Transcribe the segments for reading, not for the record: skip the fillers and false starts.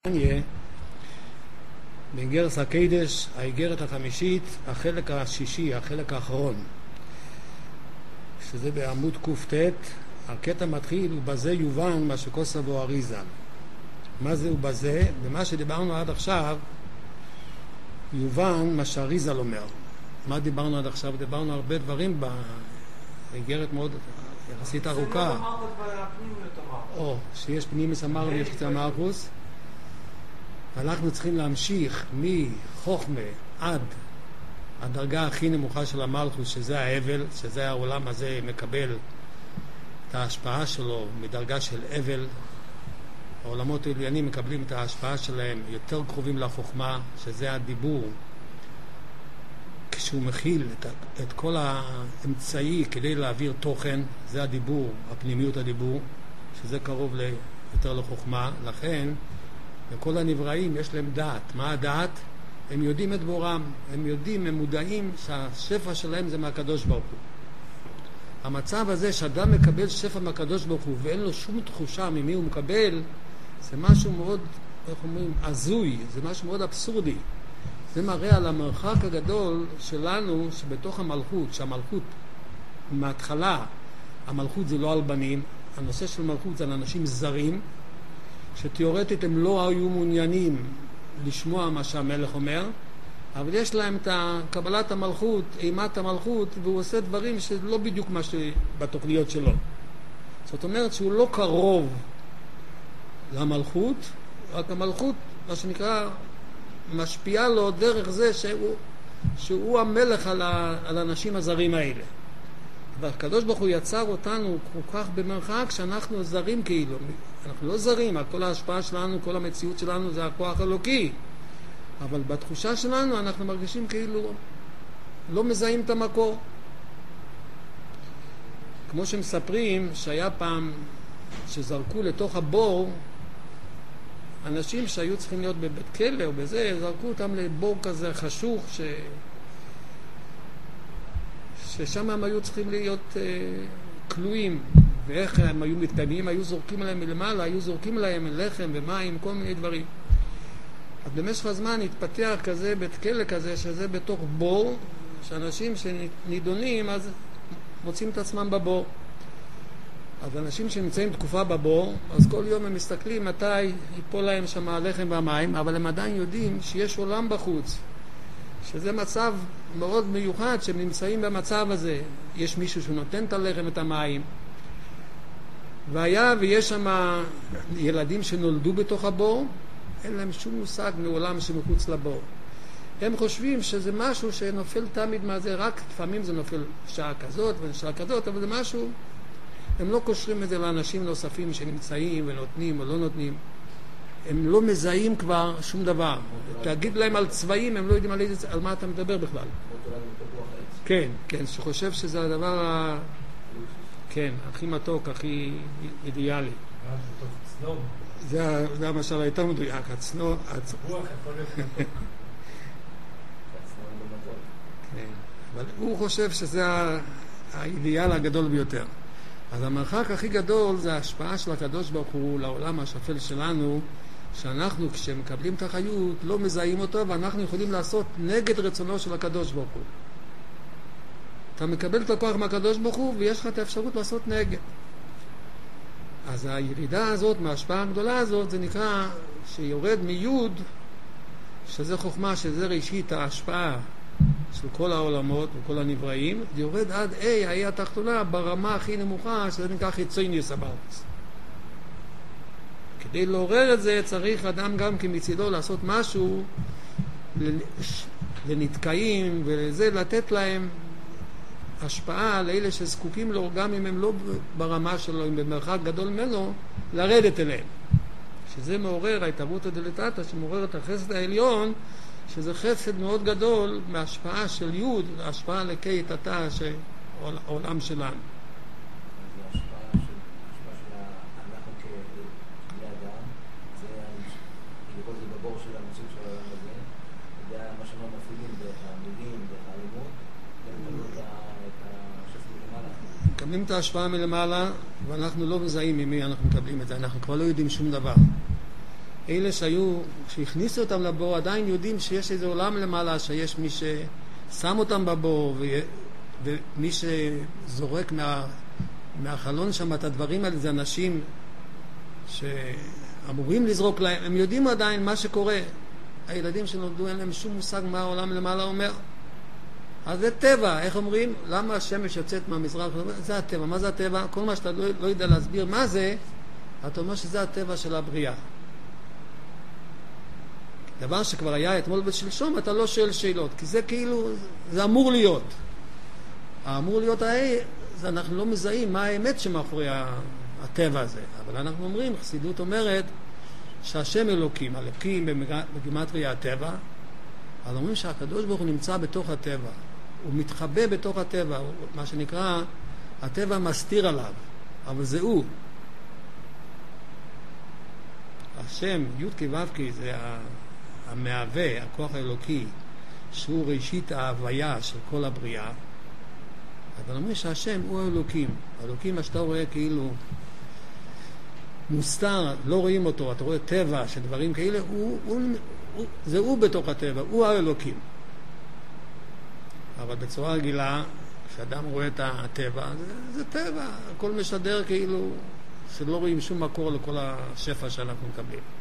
באיגרת הקודש, האיגרת החמישית, החלק השישי, החלק האחרון, שזה בעמוד קט. הקטע מתחיל ובזה יובן מה שכוסה בו אריזה. מה זה ובזה? במה שדיברנו עד עכשיו יובן מה שאריזל אומר. מה דיברנו עד עכשיו? דיברנו הרבה דברים באיגרת מאוד יחסית ארוכה. שיש פנימיוס אמר ויש קצת מרקוס. אנחנו צריכים להמשיך מחוכמה עד הדרגה הכי נמוכה של המלכות, שזה האבל, שזה העולם הזה מקבל את ההשפעה שלו מדרגה של אבל. העולמות העליונים מקבלים את ההשפעה שלהם יותר קרובים לחוכמה, שזה הדיבור. כשהוא מכיל את כל האמצעי כדי להעביר תוכן, זה הדיבור, הפנימיות הדיבור, שזה קרוב יותר לחוכמה. לכן לכל הנבראים יש להם דעת. מה הדעת? הם יודעים את בורם, הם יודעים, הם מודעים שהשפע שלהם זה מהקדוש ברוך הוא. המצב הזה שאדם מקבל שפע מהקדוש ברוך הוא ואין לו שום תחושה ממי הוא מקבל, זה משהו מאוד, איך אומרים, עזוי, זה משהו מאוד אבסורדי. זה מראה על המרחק הגדול שלנו שבתוך המלכות, שהמלכות מההתחלה, המלכות זה לא על בנים, הנושא של מלכות זה על אנשים זרים, שתיאורטית הם לא היו מעוניינים לשמוע מה שהמלך אומר, אבל יש להם את קבלת המלכות, אימת המלכות, והוא עושה דברים שלא בדיוק מה שבתוכניות שלו. זאת אומרת שהוא לא קרוב למלכות, רק המלכות, מה שנקרא, משפיעה לו דרך זה שהוא המלך על האנשים הזרים האלה. אבל הקדוש ברוך הוא יצר אותנו כל כך במרחק שאנחנו זרים כאילו. אנחנו לא זרים, כל ההשפעה שלנו, כל המציאות שלנו זה הכוח אלוקי. אבל בתחושה שלנו אנחנו מרגישים כאילו לא מזהים את המקור. כמו שמספרים שהיה פעם שזרקו לתוך הבור אנשים שהיו צריכים להיות בבית כלא או בזה, זרקו אותם לבור כזה חשוך ששם הם היו צריכים להיות כלואים. ואיך הם היו מתקיימים? היו זורקים עליהם מלמעלה, היו זורקים עליהם לחם ומים, כל מיני דברים. אז במשך הזמן התפתח כזה בית כלא כזה, שזה בתוך בור, שאנשים שנידונים אז מוצאים את עצמם בבור. אז אנשים שנמצאים תקופה בבור, אז כל יום הם מסתכלים מתי ייפול להם שם הלחם והמים, אבל הם עדיין יודעים שיש עולם בחוץ, שזה מצב מאוד מיוחד שהם נמצאים במצב הזה. יש מישהו שנותן את הלחם את המים, והיה ויש שם ילדים שנולדו בתוך הבור, אין להם שום מושג מעולם שמחוץ לבור. הם חושבים שזה משהו שנופל תמיד מה זה, רק לפעמים זה נופל שעה כזאת ושעה כזאת, אבל זה משהו, הם לא קושרים את זה לאנשים נוספים שנמצאים ונותנים או לא נותנים. הם לא מזהים כבר שום דבר. תגיד להם על צבעים, הם לא יודעים על מה אתה מדבר בכלל. כן, כן, שחושב שזה הדבר כן, הכי מתוק, הכי אידיאלי. זה המשל היותר מדויק, הצנוע. אבל הוא חושב שזה האידיאל הגדול ביותר. אז המרחק הכי גדול זה ההשפעה של הקדוש ברוך הוא לעולם השפל שלנו, שאנחנו כשמקבלים את החיות לא מזהים אותו, ואנחנו יכולים לעשות נגד רצונו של הקדוש ברוך הוא. אתה מקבל את הכוח מהקדוש ברוך הוא ויש לך את האפשרות לעשות נגד. אז הירידה הזאת מההשפעה הגדולה הזאת זה נקרא שיורד מיוד, שזה חוכמה, שזה ראשית ההשפעה של כל העולמות וכל הנבראים, יורד עד האי התחתונה ברמה הכי נמוכה, שזה נקרא חיצוניוס הבארץ. כדי לעורר את זה צריך אדם גם כמצידו לעשות משהו לנתקעים ולזה לתת להם השפעה לאלה שזקוקים לו, גם אם הם לא ברמה שלו, אם במרחק גדול ממנו, לרדת אליהם. שזה מעורר ההתערבות הדלתתא, שמעורר את החסד העליון, שזה חסד מאוד גדול מההשפעה של יוד, ההשפעה לקי תתא של העולם שלנו. מקבלים את ההשפעה מלמעלה ואנחנו לא מזהים ממי אנחנו מקבלים את זה, אנחנו כבר לא יודעים שום דבר. אלה שהכניסו אותם לבור עדיין יודעים שיש איזה עולם למעלה, שיש מי ששם אותם בבור, ומי שזורק מהחלון שם את הדברים האלה זה אנשים שאמורים לזרוק להם, הם יודעים עדיין מה שקורה. הילדים שנולדו אין להם שום מושג מה העולם למעלה אומר. אז זה טבע, איך אומרים? למה השמש יוצאת מהמזרח? זה הטבע. מה זה הטבע? כל מה שאתה לא יודע להסביר מה זה, אתה אומר שזה הטבע של הבריאה. דבר שכבר היה אתמול ושלשום, אתה לא שואל שאלות, כי זה כאילו, זה אמור להיות. האמור להיות זה אנחנו לא מזהים מה האמת שמאחורי הטבע הזה. אבל אנחנו אומרים, חסידות אומרת, שהשם אלוקים, אלוקים בגימטריה הטבע, אז אומרים שהקדוש ברוך הוא נמצא בתוך הטבע, הוא מתחבא בתוך הטבע, מה שנקרא, הטבע מסתיר עליו, אבל זה הוא. השם, י' כ' ו' כ' זה המהווה, הכוח האלוקי, שהוא ראשית ההוויה של כל הבריאה, אבל אומרים שהשם הוא האלוקים. האלוקים, מה שאתה רואה כאילו מוסתר, לא רואים אותו, אתה רואה טבע של דברים כאלה, זה הוא בתוך הטבע, הוא האלוקים. אבל בצורה רגילה, כשאדם רואה את הטבע, זה טבע, הכל משדר כאילו שלא רואים שום מקור לכל השפע שאנחנו מקבלים. אז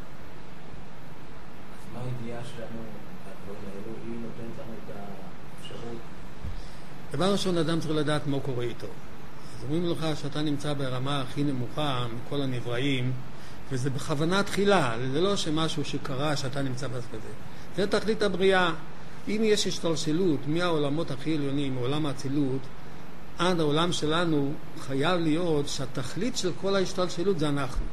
מה הידיעה שלנו, היא נותנת לנו את האפשרות? דבר ראשון, אדם צריך לדעת מה קורה איתו. אז אומרים לך שאתה נמצא ברמה הכי נמוכה מכל הנבראים, וזה בכוונה תחילה, זה לא שמשהו שקרה שאתה נמצא בזה. זה תכלית הבריאה. אם יש השתלשלות מהעולמות הכי עליונים, מעולם האצילות, עד העולם שלנו, חייב להיות שהתכלית של כל ההשתלשלות זה אנחנו.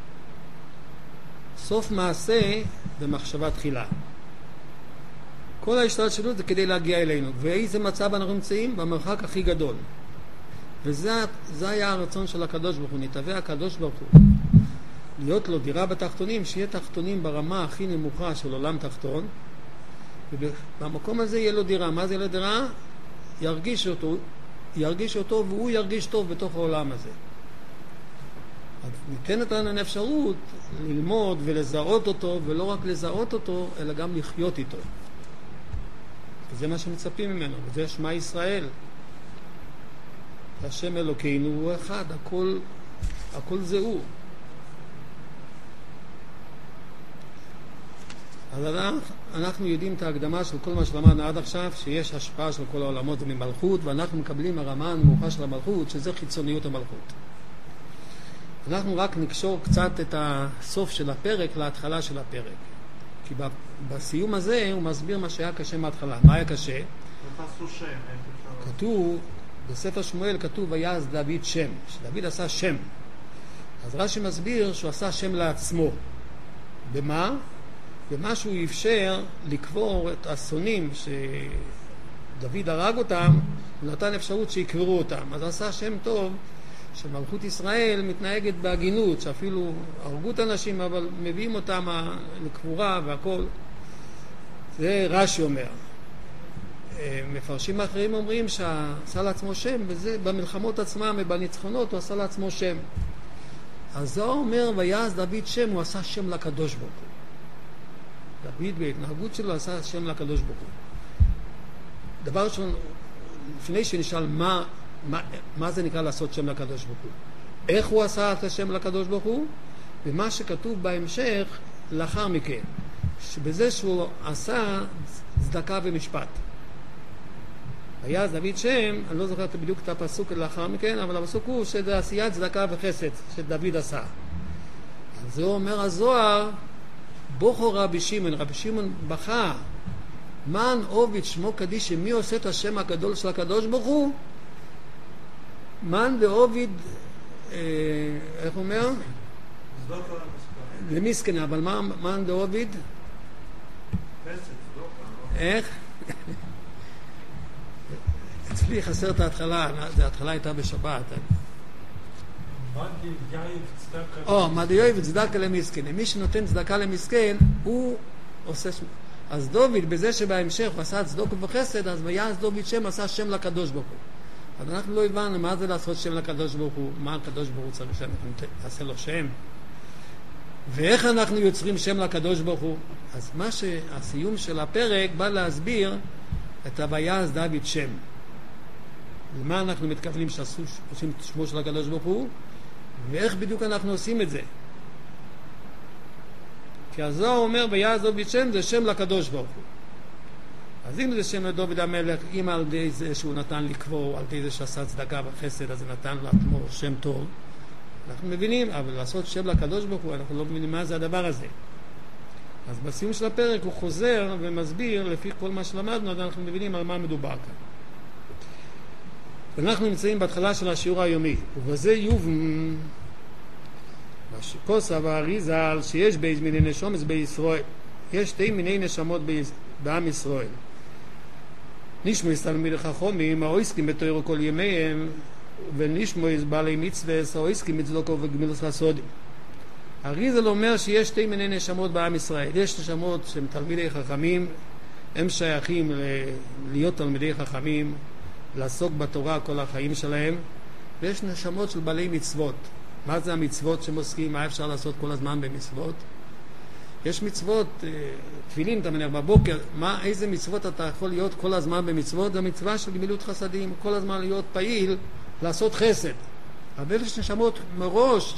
סוף מעשה במחשבה תחילה. כל ההשתלשלות זה כדי להגיע אלינו. ואיזה מצב אנחנו נמצאים? במרחק הכי גדול. וזה היה הרצון של הקדוש ברוך הוא, נתהווה הקדוש ברוך הוא. להיות לו דירה בתחתונים, שיהיה תחתונים ברמה הכי נמוכה של עולם תחתון, ובמקום הזה יהיה לו דירה. מה זה יהיה לו דירה? ירגיש אותו והוא ירגיש טוב בתוך העולם הזה. אז ניתנת לנו אפשרות ללמוד ולזהות אותו, ולא רק לזהות אותו, אלא גם לחיות איתו. וזה מה שמצפים ממנו, וזה שמע ישראל. השם אלוקינו הוא אחד, הכל זה הוא. אז אנחנו יודעים את ההקדמה של כל מה שלמדנו עד עכשיו, שיש השפעה של כל העולמות ממלכות, ואנחנו מקבלים הרמה הנמוכה של המלכות, שזה חיצוניות המלכות. אנחנו רק נקשור קצת את הסוף של הפרק להתחלה של הפרק. כי בסיום הזה הוא מסביר מה שהיה קשה מההתחלה. מה היה קשה? כתוב, בספר שמואל כתוב, ויעש דוד שם, שדוד עשה שם. אז רש"י מסביר שהוא עשה שם לעצמו. במה? במה שהוא אפשר לקבור את האסונים שדוד הרג אותם, הוא נתן אפשרות שיקברו אותם. אז עשה שם טוב שמלכות ישראל מתנהגת בהגינות, שאפילו הרגו את אנשים אבל מביאים אותם לקבורה והכל. זה רש"י אומר. מפרשים אחרים אומרים שעשה לעצמו שם, וזה במלחמות עצמם ובניצחונות הוא עשה לעצמו שם. אז זה אומר, ויעש דוד שם, הוא עשה שם לקדוש ברוך הוא. דוד בהתנהגות שלו עשה שם לקדוש ברוך הוא. דבר ראשון, לפני שנשאל מה זה נקרא לעשות שם לקדוש ברוך הוא, איך הוא עשה את השם לקדוש ברוך הוא, ומה שכתוב בהמשך לאחר מכן, שבזה שהוא עשה צדקה ומשפט. היה דוד שם, אני לא זוכר בדיוק את הפסוק לאחר מכן, אבל הפסוק הוא שזה עשיית צדקה וחסד שדוד עשה. אז זה אומר הזוהר, בוכו רבי שמעון בכה, מן עובד שמו קדיש, מי עושה את השם הגדול של הקדוש ברוך הוא? מן ועובד, איך אומר? למסכן, אבל מה מן ועובד? איך? אצלי חסר את ההתחלה, ההתחלה הייתה בשבת. מדייב צדקה למסכן. מי שנותן צדקה למסכן, הוא עושה... אז דוד, בזה שבהמשך הוא עשה צדקה וחסד, אז ויעש דוד שם, עשה שם לקדוש ברוך הוא. אז אנחנו לא הבנו מה זה לעשות שם לקדוש ברוך הוא, מה הקדוש ברוך הוא צריך שאנחנו נעשה לו שם. ואיך אנחנו יוצרים שם לקדוש ברוך הוא? אז מה שהסיום של הפרק בא להסביר את הוויעש דוד שם. למה אנחנו מתכוונים שעושים את שמו של הקדוש ברוך הוא, ואיך בדיוק אנחנו עושים את זה. כי הזוהר אומר ויעש דוד שם זה שם לקדוש ברוך הוא. אז אם זה שם לדוד המלך, אם על ידי זה שהוא נתן לקבור, על ידי זה שעשה צדקה וחסד, אז זה נתן לעצמו שם טוב, אנחנו מבינים, אבל לעשות שם לקדוש ברוך הוא, אנחנו לא מבינים מה זה הדבר הזה. אז בסיום של הפרק הוא חוזר ומסביר, לפי כל מה שלמדנו, אז אנחנו מבינים על מה מדובר כאן. ואנחנו נמצאים בהתחלה של השיעור היומי, ובזה יובן כוסה והאריזה על שיש בייז מיני נשומס בישראל. יש שתי מיני נשמות בעם ישראל. נשמו תלמידי חכמים העוסקים בתורה כל ימיהם, ונשמו בעלי מצווה העוסקים בצדקה וגמילות חסדים. האריזה אומר שיש שתי מיני נשמות בעם ישראל. יש נשמות שהם תלמידי חכמים, הם שייכים להיות תלמידי חכמים, לעסוק בתורה כל החיים שלהם, ויש נשמות של בעלי מצוות. מה זה המצוות שמוסקים? מה אפשר לעשות כל הזמן במצוות? יש מצוות, תפילין אתה מניח בבוקר, איזה מצוות אתה יכול להיות כל הזמן במצוות? זה המצווה של גמילות חסדים, כל הזמן להיות פעיל, לעשות חסד. אבל יש נשמות מראש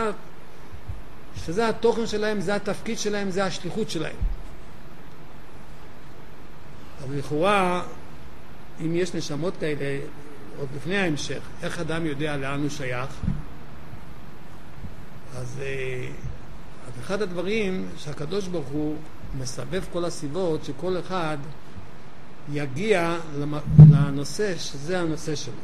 שזה התוכן שלהם, זה התפקיד שלהם, זה השליחות שלהם. אבל לכאורה, אם יש נשמות כאלה, עוד לפני ההמשך, איך אדם יודע לאן הוא שייך? אז אחד הדברים שהקדוש ברוך הוא מסבב כל הסיבות, שכל אחד יגיע לנושא שזה הנושא שלו.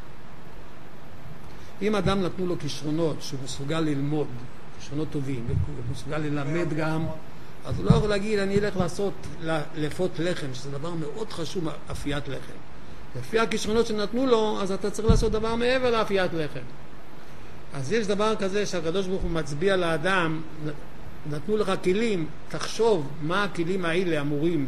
אם אדם נתנו לו כישרונות שהוא מסוגל ללמוד, כישרונות טובים, ומסוגל ללמד גם, אז הוא לא יכול להגיד אני אלך לפות לחם, שזה דבר מאוד חשוב, אפיית לחם. לפי הכישרונות שנתנו לו, אז אתה צריך לעשות דבר מעבר לאפיית לחם. אז יש דבר כזה שהקדוש ברוך הוא מצביע לאדם, נתנו לך כלים, תחשוב מה הכלים האלה אמורים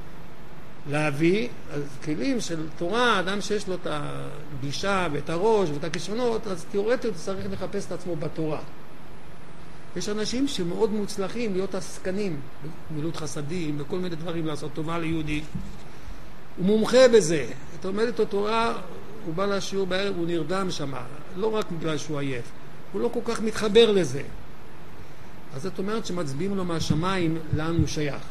להביא. אז כלים של תורה, אדם שיש לו את הגישה ואת הראש ואת הכישרונות, אז תיאורטית הוא צריך לחפש את עצמו בתורה. יש אנשים שמאוד מוצלחים להיות עסקנים, גמילות חסדים וכל מיני דברים, לעשות טובה ליהודי. הוא מומחה בזה. אתה עומד את התורה, הוא בא לשיעור בערב, הוא נרדם שם, לא רק בגלל שהוא עייף, הוא לא כל כך מתחבר לזה. אז זאת אומרת שמצביעים לו מהשמיים לאן הוא שייך.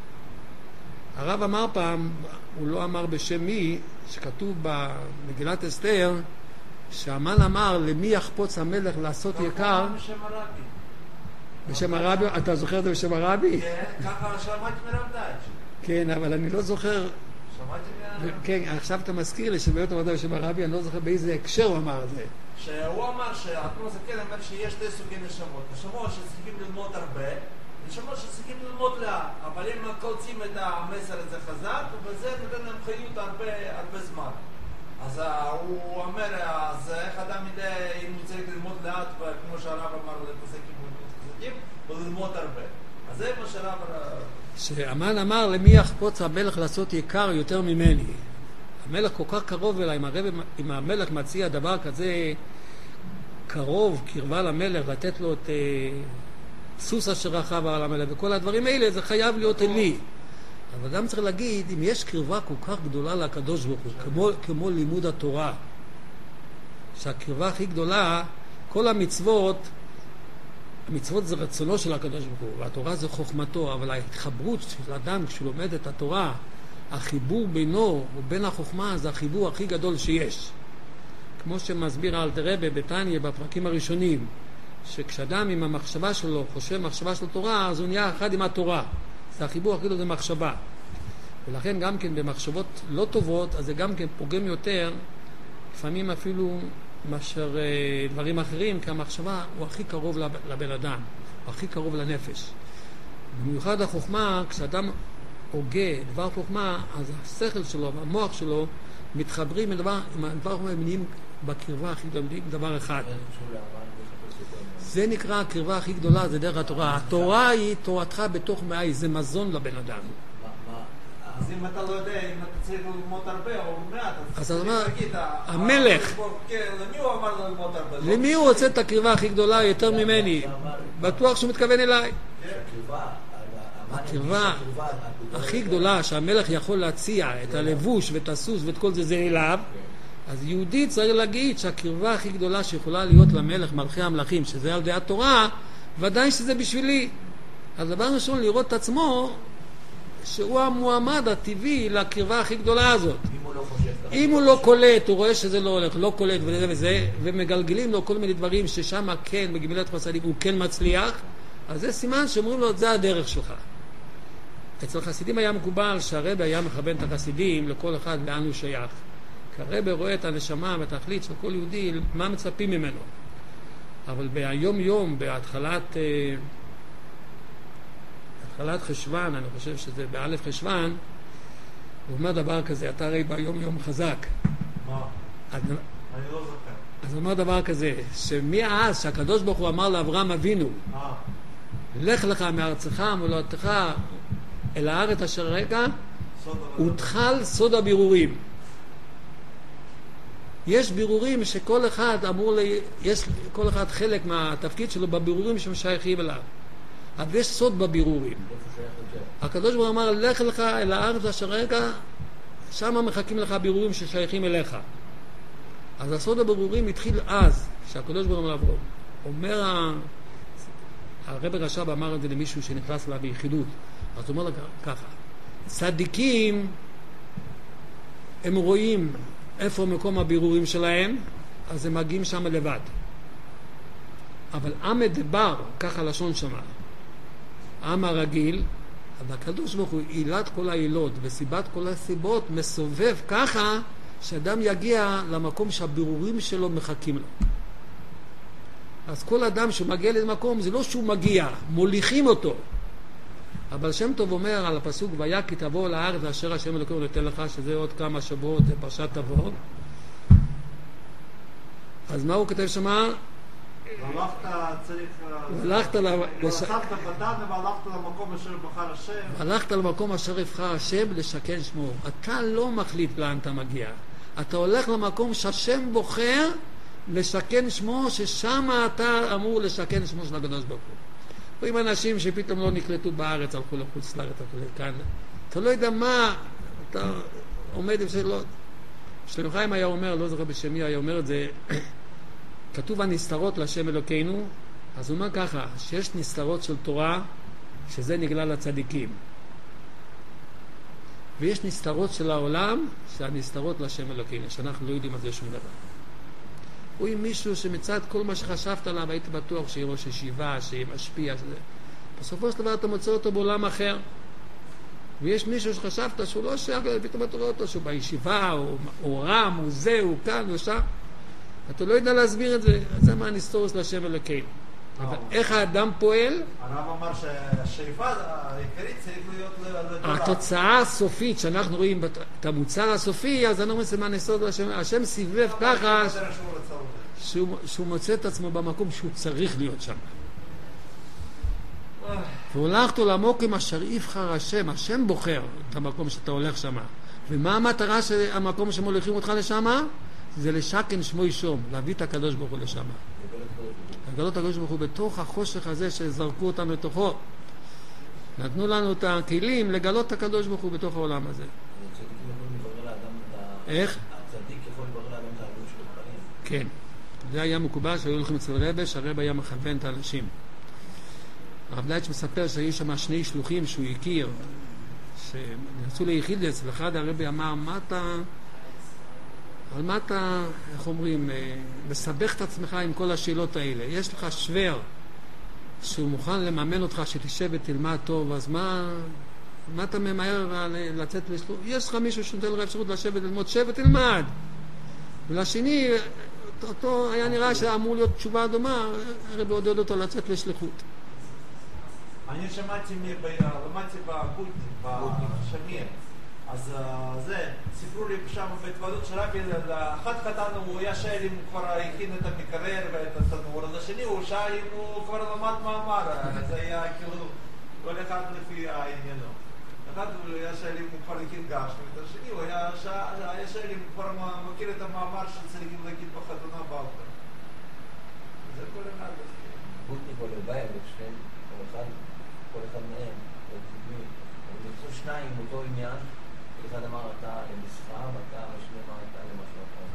הרב אמר פעם, הוא לא אמר בשם מי, שכתוב במגילת אסתר, שהמן אמר למי יחפוץ המלך לעשות יקר. בשם הרבי. בשם הרבי? אתה זוכר את זה בשם הרבי? כן, ככה שמעתי מרב דאץ'. כן, אבל אני לא זוכר. כן, עכשיו אתה מזכיר לי שבאמת אמרת בשם הרבי, אני לא זוכר באיזה הקשר הוא אמר את זה. שהוא אמר שהתנוס הכן אומר שיש שתי סוגי נשמות. נשמות שצריכים ללמוד הרבה, נשמות שצריכים ללמוד לאט, אבל אם קולצים את המסר הזה חזק, וזה נותן להם חיות הרבה זמן. אז הוא אומר, אז איך אדם ידע אם הוא צריך ללמוד לאט, כמו שהרב אמר להתעסק עם ללמוד חזקים, וללמוד הרבה. אז זה מה שהרב... שהמן אמר למי יחפוץ המלך לעשות יקר יותר ממני. המלך כל כך קרוב אליי, אם המלך מציע דבר כזה קרוב, קרבה למלך, לתת לו את סוס אשר רכב על המלך וכל הדברים האלה, זה חייב להיות אלי. אבל גם צריך להגיד, אם יש קרבה כל כך גדולה לקדוש ברוך הוא, כמו לימוד התורה, שהקרבה הכי גדולה, כל המצוות זה רצונו של הקדוש ברוך הוא, והתורה זה חוכמתו, אבל ההתחברות של אדם כשהוא לומד את התורה, החיבור בינו ובין החוכמה זה החיבור הכי גדול שיש. כמו שמסביר האלתר רבי בתניא בפרקים הראשונים, שכשאדם עם המחשבה שלו חושב מחשבה של תורה, אז הוא נהיה אחד עם התורה. זה החיבור הכי גדול, זה מחשבה. ולכן גם כן במחשבות לא טובות, אז זה גם כן פוגם יותר, לפעמים אפילו מאשר דברים אחרים, כי המחשבה הוא הכי קרוב לבן אדם, הוא הכי קרוב לנפש. במיוחד החוכמה, כשאדם הוגה דבר חוכמה, אז השכל שלו והמוח שלו מתחברים עם דבר חוכמה, הם נהיים בקרבה הכי גדולה, דבר אחד. זה נקרא הקרבה הכי גדולה, זה דרך התורה. התורה היא תורתך בתוך מאי, זה מזון לבן אדם. אז אם אתה לא יודע, אם אתה צריך ללמוד הרבה או מעט, אז אתה אומר, המלך, למי הוא אמר ללמוד הרבה? למי הוא רוצה את הקרבה הכי גדולה יותר ממני? בטוח שהוא מתכוון אליי. הקרבה הכי גדולה שהמלך יכול להציע את הלבוש ואת הסוס ואת כל זה אליו, אז יהודי צריך להגיד שהקרבה הכי גדולה שיכולה להיות למלך מלכי המלכים, שזה על דעת תורה, ודאי שזה בשבילי. אז דבר ראשון לראות את עצמו שהוא המועמד הטבעי לקרבה הכי גדולה הזאת. אם הוא לא קולט, הוא רואה שזה לא הולך, לא קולט וזה וזה, ומגלגלים לו כל מיני דברים ששם כן, בגמילת חסדים, הוא כן מצליח, אז זה סימן שאומרים לו, זה הדרך שלך. אצל חסידים היה מקובל שהרבי היה מכוון את החסידים לכל אחד לאן הוא שייך. כי הרבי רואה את הנשמה והתכלית של כל יהודי, מה מצפים ממנו. אבל ביום יום, בהתחלת חשבן, אני חושב שזה באלף חשבן, הוא אומר דבר כזה, אתה הרי ביום יום חזק. מה? אני לא זוכר. אז הוא אומר דבר כזה, שמאז שהקדוש ברוך הוא אמר לאברהם אבינו, לך לך מארצך מולדתך אל הארץ אשר רגע, הותחל סוד הבירורים. יש בירורים שכל אחד יש כל אחד חלק מהתפקיד שלו בבירורים שמשייכים אליו. אבל יש סוד בבירורים. הקדוש ברוך הוא אמר, לך לך אל הארץ אשר רגע, שם מחכים לך בירורים ששייכים אליך. אז הסוד הבירורים התחיל אז, שהקדוש ברוך הוא אמר, אומר הרב רש"ב אמר את זה למישהו שנכנס לה ביחידות, אז הוא אומר לה ככה, צדיקים הם רואים איפה מקום הבירורים שלהם, אז הם מגיעים שם לבד. אבל עם מדבר, ככה לשון שמה, עם הרגיל, אבל הקדוש ברוך הוא עילת כל העילות וסיבת כל הסיבות מסובב ככה שאדם יגיע למקום שהבירורים שלו מחכים לו. אז כל אדם שמגיע למקום זה לא שהוא מגיע, מוליכים אותו. אבל שם טוב אומר על הפסוק והיה כי תבוא לארץ אשר השם אלוקינו נותן לך, שזה עוד כמה שבועות, זה פרשת תבוא. אז מה הוא כתב שמה? הלכת למקום אשר בחר השם. הלכת למקום אשר יבחר השם לשכן שמו. אתה לא מחליט לאן אתה מגיע. אתה הולך למקום שהשם בוחר לשכן שמו, ששם אתה אמור לשכן שמו של הקדוש ברוך הוא. רואים אנשים שפתאום לא נקלטו בארץ, הלכו לחוץ לארץ, הלכו לכאן. אתה לא יודע מה, אתה עומד עם שלא. שלמה חיים היה אומר, לא זוכר בשמי, היה אומר את זה, כתוב הנסתרות להשם אלוקינו, אז הוא אומר ככה, שיש נסתרות של תורה, שזה נגלה לצדיקים. ויש נסתרות של העולם, שהנסתרות להשם אלוקינו, שאנחנו לא יודעים על זה שום דבר. הוא עם מישהו שמצד כל מה שחשבת עליו, היית בטוח שיהיה ראש ישיבה, שיהיה משפיע, שזה. בסופו של דבר אתה מוצא אותו בעולם אחר. ויש מישהו שחשבת שהוא לא שייך, פתאום אתה רואה אותו שהוא בישיבה, הוא רם, הוא זה, הוא כאן, הוא שם. אתה לא יודע להסביר את זה, זה מה הנסתרות להשם אלוקינו. אבל איך האדם פועל? הרב אמר שהשאיפה העיקרית צריך להיות לתורה. התוצאה הסופית שאנחנו רואים את המוצר הסופי, אז אני אומר מה נסתרות להשם, השם סיבב ככה שהוא מוצא את עצמו במקום שהוא צריך להיות שם. והולכת למקום אשר יבחר השם, השם בוחר את המקום שאתה הולך שם. ומה המטרה של המקום שמוליכים אותך לשם? זה לשכן שמו ישום, להביא את הקדוש ברוך הוא לשם. לגלות את הקדוש ברוך הוא בתוך החושך הזה שזרקו אותם לתוכו. נתנו לנו את הכלים לגלות את הקדוש ברוך הוא בתוך העולם הזה. איך? הצדיק יכול לברר לאדם את העלות של החיים. כן. זה היה מקובל שהיו הולכים אצל רבי, שהרבי היה מכוון את האנשים. הרב לייץ' מספר שהיו שם שני שלוחים שהוא הכיר, שנרצו ליחידס, ואחד הרבי אמר, על מה אתה, איך אומרים, מסבך את עצמך עם כל השאלות האלה. יש לך שוור שהוא מוכן לממן אותך שתשב ותלמד טוב, אז מה אתה ממהר לצאת לשלוח? יש לך מישהו שנותן לך אפשרות לשבת וללמוד, שב ותלמד. ולשני, אותו היה נראה שאמור להיות תשובה דומה, הרבי עודד אותו לצאת לשליחות. אני שמעתי, למדתי בגולדניק, בשמיר, אז זה, סיפרו לי שם בהתוועדות של רבי, לאחד חתן הוא היה שאל אם הוא כבר הכין את המקרר ואת התנור, אז השני הוא שאל אם הוא כבר למד מאמר, זה היה כאילו, כל אחד לפי העניינו. אחד הוא היה שאל אם הוא כבר הכין גש, ואת השני הוא היה שאל אם הוא כבר מכיר את המאמר שצריכים להגיד בחתונה באופן. זה כל אחד. גוטניק או לבאי, ושניהם, כל אחד מהם, הם נמצאו שניים עם אותו עניין, אחד אמר אתה למסחר, ואתה השני אמר אתה למשהו אחר.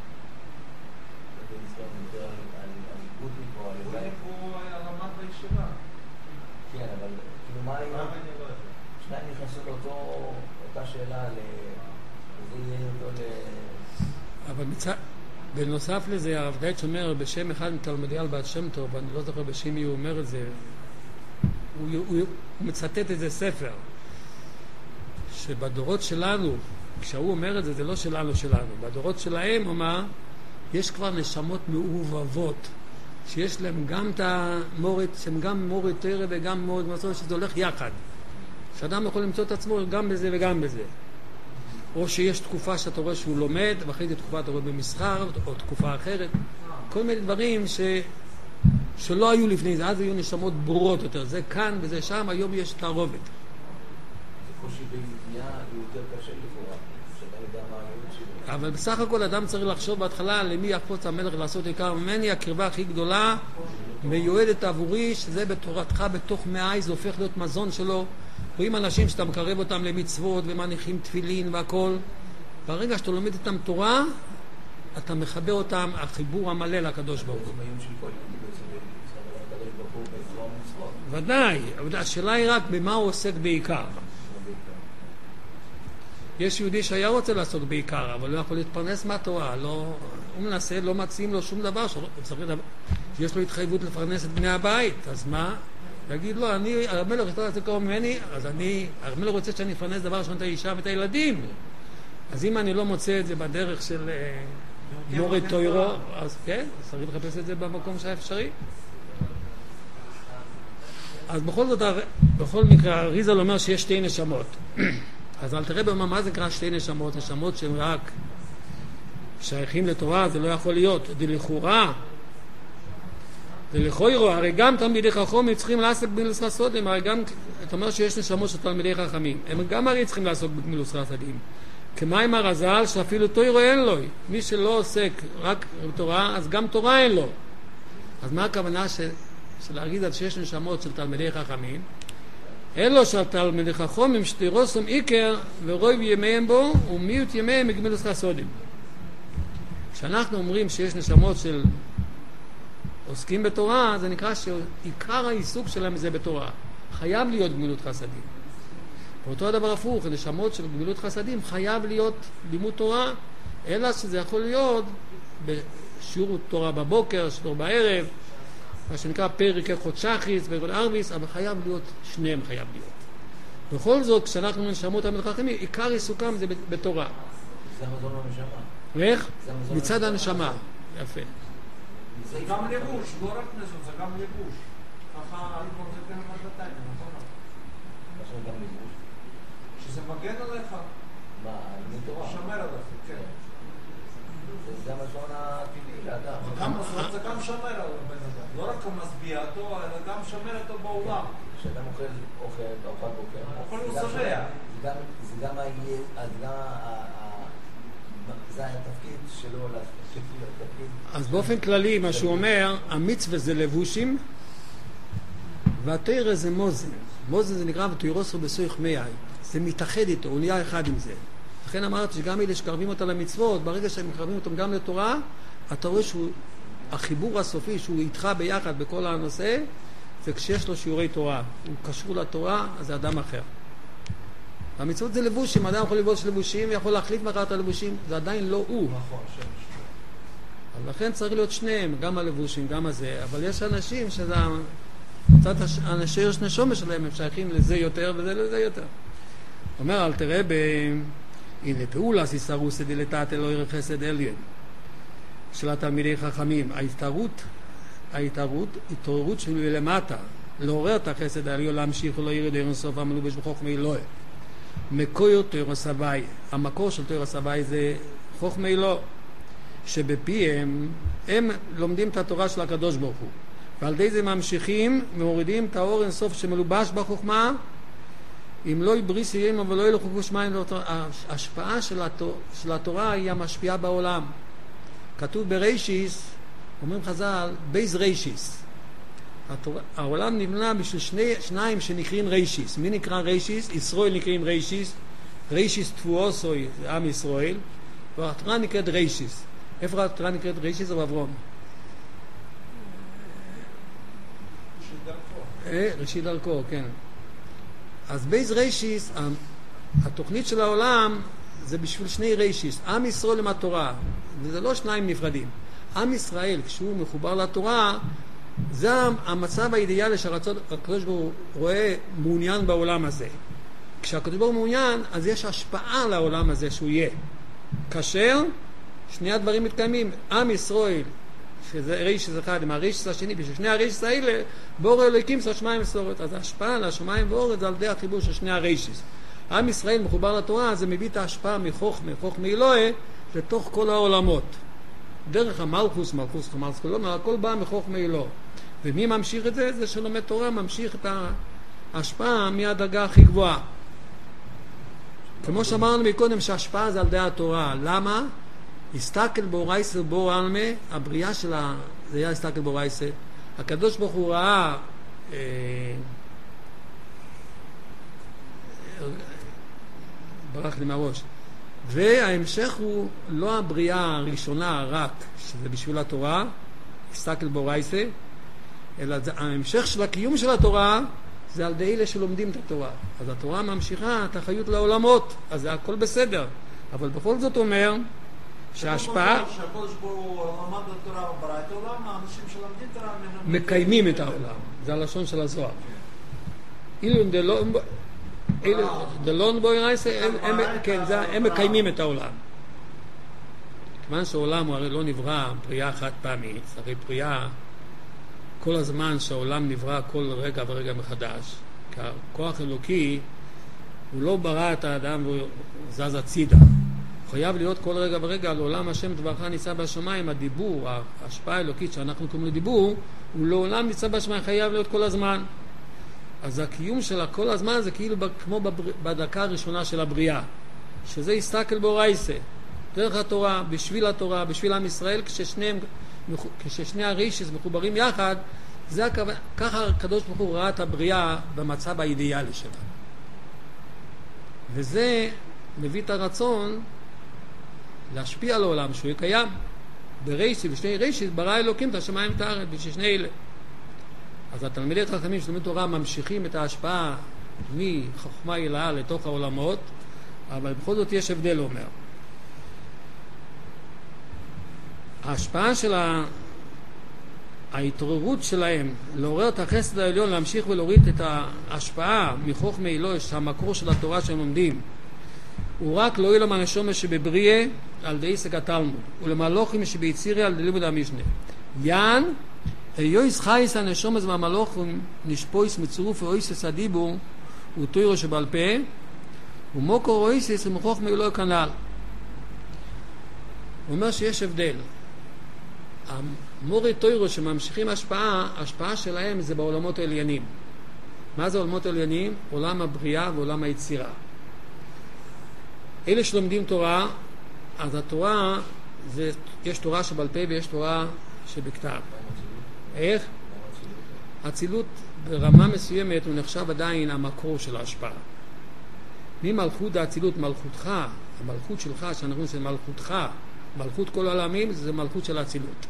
זה נזכר מדבר על גוטניק או על לבאי. גוטניק הוא הרמת בישיבה. כן, אבל כאילו מה היה? שניים נכנסו לאותה שאלה, וזה יהיה אותו אבל בנוסף לזה, הרב דייטש אומר בשם אחד מתלמידי על בעל שם טוב, אני לא זוכר בשם מי הוא אומר את זה, הוא מצטט איזה ספר, שבדורות שלנו, כשהוא אומר את זה, זה לא שלנו, בדורות שלהם, הוא אומר, יש כבר נשמות מעובבות, שיש להם גם את המורת, שהם גם מורת תרא וגם מורת מסורת, שזה הולך יחד. שאדם יכול למצוא את עצמו גם בזה וגם בזה. או שיש תקופה שאתה רואה שהוא לומד, ואחרי זה תקופה אתה רואה במסחר, או תקופה אחרת. כל מיני דברים שלא היו לפני זה, אז היו נשמות ברורות יותר. זה כאן וזה שם, היום יש תערובת. זה קושי בבנייה, הוא יותר קשה לכאורה, שאתה יודע מה הייעוד שלו. אבל בסך הכל אדם צריך לחשוב בהתחלה למי יחפוץ המלך לעשות עיקר ממני, הקרבה הכי גדולה מיועדת עבורי, שזה בתורתך בתוך מאי, זה הופך להיות מזון שלו. רואים אנשים שאתה מקרב אותם למצוות ומניחים תפילין והכל, ברגע שאתה לומד איתם תורה אתה מחבר אותם החיבור המלא לקדוש ברוך הוא. ודאי, אבל השאלה היא רק במה הוא עוסק בעיקר. יש יהודי שהיה רוצה לעסוק בעיקר, אבל לא יכול להתפרנס מהתורה, הוא מנסה, לא מציעים לו שום דבר, יש לו התחייבות לפרנס את בני הבית, אז מה? להגיד לו, המלך רוצה לעשות קרוב ממני, אז המלך רוצה שאני אפרנס דבר ראשון את האישה ואת הילדים, אז אם אני לא מוצא את זה בדרך של מורד תוירו, אז כן, צריך לחפש את זה במקום שהאפשרי. אז בכל מקרה, אריזל אומר שיש שתי נשמות. אז אל תראה במה, מה זה קרא שתי נשמות? נשמות שהן רק שייכים לתורה, זה לא יכול להיות. דלכאורה, דלכאורה, הרי גם תלמידי חכמים צריכים לעסוק בגמילוס חסדים, הרי גם, אתה אומר שיש נשמות של תלמידי חכמים, הם גם הרי צריכים לעסוק בגמילוס חסדים. כמים הרז"ל שאפילו תוירו אין לו, מי שלא עוסק רק בתורה, אז גם תורה אין לו. אז מה הכוונה של להגיד על שיש נשמות של תלמידי חכמים? אלו של תלמידי חכמים שתירוסם עיקר ורוב ימיהם בו ומיעוט ימיהם בגמילוס חסדים. כשאנחנו אומרים שיש נשמות של עוסקים בתורה, זה נקרא שעיקר העיסוק שלהם זה בתורה. חייב להיות גמילות חסדים. ואותו הדבר הפוך, נשמות של גמילות חסדים חייב להיות לימוד תורה, אלא שזה יכול להיות בשיעור תורה בבוקר, שיעור בערב, מה שנקרא פרק חודשחיס ורוד ערביס, אבל חייב להיות, שניהם חייב להיות. בכל זאת, כשאנחנו נשמות המלכים, עיקר עיסוקם זה בתורה. זה המזון בנשמה. איך? מצד הנשמה. יפה. זה גם לבוש, לא רק נזון, זה גם לבוש. ככה אלפון זה כן מרדתיים, נכון? מה זה גם לבוש? שזה מגן עליך. מה, לימוד תורה? שומר עליך, כן. זה המזון הטבעי לאדם. זה גם שומר על הבן אדם. לא רק משביע אותו, אלא גם שומר אותו בעולם. כשאדם אוכל בארוחת בוקר, אוכל הוא שבע. זה גם זה התפקיד שלו, אז באופן כללי מה שהוא אומר, המצווה זה לבושים והתורה זה מוזן. מוזן זה נקרא ותוירוסו בסויך מאי, זה מתאחד איתו, הוא נהיה אחד עם זה. לכן אמרתי שגם אלה שקרבים אותה למצוות, ברגע שהם מקרבים אותם גם לתורה, אתה רואה שהחיבור הסופי שהוא איתך ביחד בכל הנושא, זה כשיש לו שיעורי תורה, הוא קשור לתורה, אז זה אדם אחר. המצוות זה לבושים, אדם יכול לבוש לבושים, יכול להחליט מחר את הלבושים, זה עדיין לא הוא. נכון, אז לכן צריך להיות שניהם, גם הלבושים, גם הזה, אבל יש אנשים שזה, קצת אנשים יש נשומה שלהם, הם שייכים לזה יותר וזה לזה יותר. אומר, אל תראה הנה פעולה סיסרוס דלתת אלוהי חסד עליון של התלמידי חכמים. ההתעוררות שלו למטה, לעורר את החסד העליון, להמשיך ולא ירד אין סוף המלובש בחוכמי אלוהי. מקור תורה סבי, המקור של תורה סבי זה חוכמי אלוהי, שבפיהם הם לומדים את התורה של הקדוש ברוך הוא, ועל ידי זה ממשיכים ומורידים את האור אין סוף שמלובש בחוכמה. אם לא יבריס יהיה אבל לא ילכו גושמיים. ההשפעה של התורה היא המשפיעה בעולם. כתוב ברישיס, אומרים חז"ל, בייז רישיס. העולם נבנה בשביל שניים שנקראים רישיס. מי נקרא רישיס? ישראל נקראים רישיס. רישיס תפואוסוי זה עם ישראל, והתורה נקראת רישיס. איפה התורה נקראת רישיס או אברום? ראשית דרכו, כן. אז בייס רישיס, התוכנית של העולם זה בשביל שני רישיס, עם ישראל עם התורה, וזה לא שניים נפרדים. עם ישראל, כשהוא מחובר לתורה, זה המצב האידיאלי שהקדוש ברוך הוא רואה מעוניין בעולם הזה. כשהקדוש ברוך הוא מעוניין, אז יש השפעה לעולם הזה שהוא יהיה. כאשר שני הדברים מתקיימים, עם ישראל, שזה רישיס אחד עם הרישיס השני, בשביל שני הרישיס האלה, בורא אלוהיקים זה השמיים וסורת. אז ההשפעה על השמיים ואורת זה על ידי החיבור של שני הרישיס. עם ישראל מחובר לתורה, זה מביא את ההשפעה מחוכמה אלוהי לתוך כל העולמות. דרך המלכוס, הכל בא מחוכמה אלוהי. ומי ממשיך את זה? זה שלומד תורה ממשיך את ההשפעה מהדרגה הכי גבוהה. כמו שאמרנו מקודם שההשפעה זה על ידי התורה. למה? הסתכל בורייסה ובור עלמה, הבריאה שלה זה היה הסתכל בורייסה. הקדוש ברוך הוא ראה ברח לי מהראש. וההמשך הוא לא הבריאה הראשונה רק שזה בשביל התורה, הסתכל בורייסה, אלא ההמשך של הקיום של התורה זה על ידי אלה שלומדים את התורה. אז התורה ממשיכה את החיות לעולמות, אז זה הכל בסדר. אבל בכל זאת אומר שההשפעה שהקדוש ברוך הוא למד את התורה וברא את העולם, האנשים שלומדים תורה מקיימים את העולם. זה הלשון של הזוהר. אילו דלון בוירייסה, הם מקיימים את העולם. כיוון שהעולם הוא הרי לא נברא פריאה חד פעמית, הרי פריאה כל הזמן שהעולם נברא כל רגע ורגע מחדש, כי הכוח אלוקי הוא לא ברא את האדם והוא זז הצידה. חייב להיות כל רגע ורגע על עולם השם דברך ניצב בשמיים. הדיבור, ההשפעה האלוקית שאנחנו קוראים לדיבור, הוא לעולם ניצב בשמיים, חייב להיות כל הזמן. אז הקיום של כל הזמן זה כאילו כמו בדקה הראשונה של הבריאה, שזה הסתכל בורייסה, דרך התורה, בשביל עם ישראל, כששני הרישיס מחוברים יחד, זה ככה הקדוש ברוך הוא ראה את הבריאה במצב האידיאלי שלה. וזה מביא את הרצון להשפיע על העולם שהוא קיים. ברישיס, בשני רישיס ברא אלוקים את השמיים ואת הארץ, בשביל שני אלה. אז התלמידי חכמים שלומדים תורה ממשיכים את ההשפעה מחוכמה אלוהה לתוך העולמות, אבל בכל זאת יש הבדל, אומר. ההשפעה של ההתעוררות שלהם לעורר את החסד העליון, להמשיך ולהוריד את ההשפעה מחוכמה אלוהי, שהמקור של התורה שהם לומדים, הוא רק לא ילום הנשמה שבבריא על ידי הישג התלמוד, ולמלוכים שביצירי על ידי לימוד המשנה. יען יויס חייס הנשומס והמלוכים נשפויס מצרוף ואויסס הדיבור ותוירו שבעל פה ומוקור אויסס ומחוכמה אלוהי כנ"ל. הוא אומר שיש הבדל. המורי תוירו שממשיכים ההשפעה שלהם זה בעולמות העליינים. מה זה עולמות העליינים? עולם הבריאה ועולם היצירה. אלה שלומדים תורה, אז התורה יש תורה שבעל פה ויש תורה שבכתב. איך? הצילות ברמה מסוימת הוא נחשב עדיין המקור של ההשפעה. ממלכות האצילות, מלכותך, המלכות שלך, שאנחנו רואים שזה מלכותך, מלכות כל העולמים, זה מלכות של האצילות.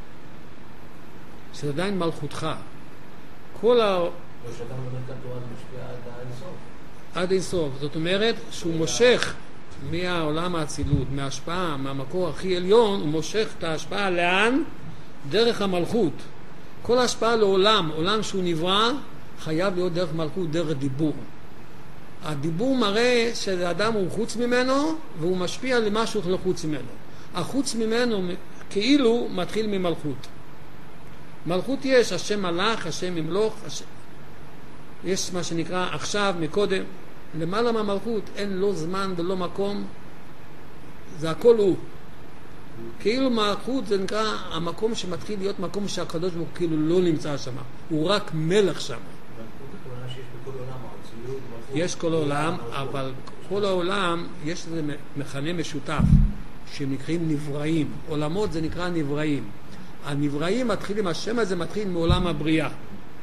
שזה עדיין מלכותך. כל לא שאתה מדבר כאן תורה זה משפיע עד אינסוף. עד אינסוף. זאת אומרת שהוא מושך מהעולם האצילות, מההשפעה, מהמקור הכי עליון, הוא מושך את ההשפעה לאן? דרך המלכות. כל ההשפעה לעולם, עולם שהוא נברא, חייב להיות דרך מלכות, דרך דיבור. הדיבור מראה שהאדם הוא חוץ ממנו, והוא משפיע למשהו לחוץ ממנו. החוץ ממנו כאילו מתחיל ממלכות. מלכות יש, השם מלך, השם ימלוך, יש מה שנקרא עכשיו, מקודם. למעלה מהמלכות אין לא זמן ולא מקום, זה הכל הוא. כאילו מלכות זה נקרא המקום שמתחיל להיות מקום שהקדוש ברוך הוא כאילו לא נמצא שם, הוא רק מלך שם. יש כל העולם, אבל כל העולם יש איזה מכנה משותף שנקראים נבראים. עולמות זה נקרא נבראים. הנבראים מתחילים, השם הזה מתחיל מעולם הבריאה.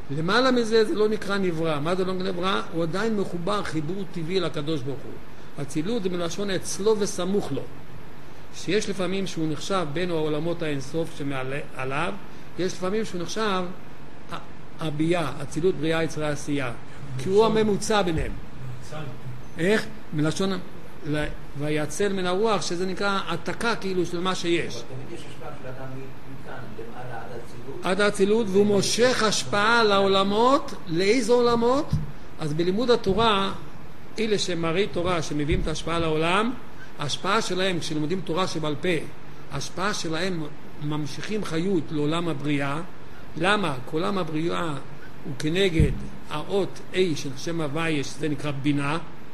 למעלה מזה זה לא נקרא נברא. מה זה לא נברא? הוא עדיין מחובר חיבור טבעי לקדוש ברוך הוא. אצילות זה מלשון אצלו וסמוך לו. שיש לפעמים שהוא נחשב בין העולמות האינסוף שמעליו, יש לפעמים שהוא נחשב הבייה, אצילות בריאה יצרה עשייה, כי הוא הממוצע ביניהם. איך? מלשון ויצל מן הרוח, שזה נקרא עתקה כאילו של מה שיש. אבל תמיד יש השפעה של אדם מכאן למעלה עד האצילות. עד האצילות, והוא מושך השפעה לעולמות. לאיזה עולמות? אז בלימוד התורה, אלה שמראי תורה שמביאים את ההשפעה לעולם, ההשפעה שלהם כשלמודים תורה שבעל פה, ההשפעה שלהם ממשיכים חיות לעולם הבריאה. למה? כל עולם הבריאה הוא כנגד האות A של שם הוויה, שזה נקרא בינה,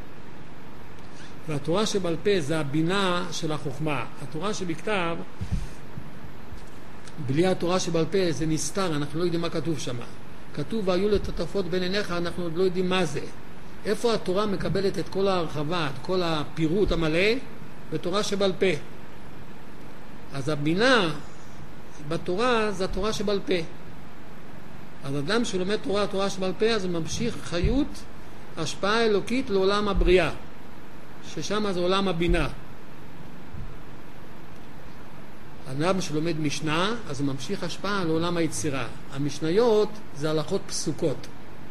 והתורה שבעל פה זה הבינה של החוכמה. התורה שבכתב, בלי התורה שבעל פה זה נסתר, אנחנו לא יודעים מה כתוב שם. כתוב והיו לטטפות בין עיניך, אנחנו עוד לא יודעים מה זה. איפה התורה מקבלת את כל ההרחבה, את כל הפירוט המלא? בתורה שבעל פה. אז הבינה בתורה זה התורה שבעל פה. אז אדם שלומד תורה שבעל פה, אז הוא ממשיך חיות, השפעה אלוקית לעולם הבריאה, ששם זה עולם הבינה. אדם שלומד משנה, אז הוא ממשיך השפעה לעולם היצירה. המשניות זה הלכות פסוקות.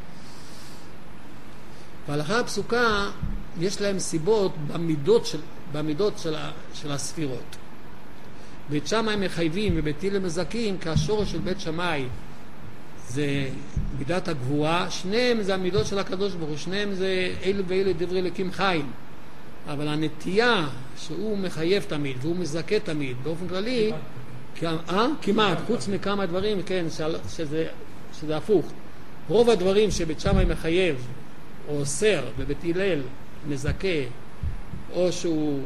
וההלכה הפסוקה יש להם סיבות במידות של הספירות. בית שמאי הם מחייבים ובית הלל מזכים, כשהשורש של בית שמאי זה מידת הגבורה, שניהם זה המידות של הקדוש ברוך הוא, שניהם זה אלה ואלה דברי אלוקים חיים. אבל הנטייה שהוא מחייב תמיד והוא מזכה תמיד באופן כללי, כמעט, חוץ מכמה דברים, כן, שזה הפוך. רוב הדברים שבית שמאי מחייב או אוסר ובית הלל מזכה או שהוא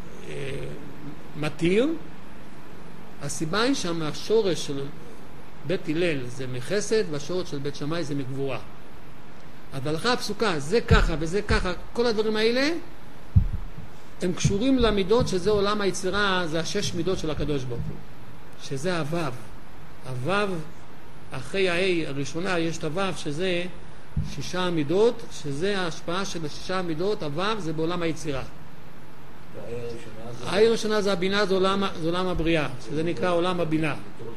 מתיר, הסיבה היא שהשורש של בית הלל זה מחסד והשורש של בית שמאי זה מגבורה. אז בהלכה הפסוקה זה ככה וזה ככה, כל הדברים האלה הם קשורים למידות שזה עולם היצירה, זה 6 מידות של הקדוש ברוך הוא, שזה הוו. הוו, אחרי ההי הראשונה יש את הוו, שזה 6 מידות, שזה ההשפעה של 6 מידות. הוו זה בעולם היצירה. ההי הראשונה זה הבינה, זה עולם הבריאה, שזה נקרא עולם הבינה.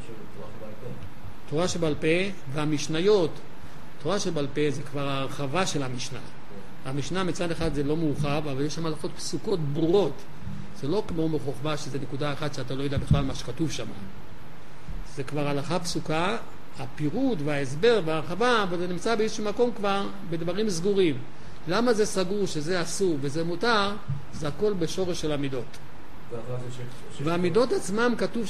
תורה שבעל פה והמשניות. תורה שבעל פה זה כבר הרחבה של המשנה. המשנה מצד אחד זה לא מורחב, אבל יש שם הלכות פסוקות ברורות. זה לא כמו מחוכמה שזה נקודה אחת שאתה לא יודע בכלל מה שכתוב שם. זה כבר הלכה פסוקה, הפירוט וההסבר וההרחבה, אבל זה נמצא באיזשהו מקום כבר בדברים סגורים. למה זה סגור שזה אסור וזה מותר? זה הכל בשורש של המידות. והמידות עצמם כתוב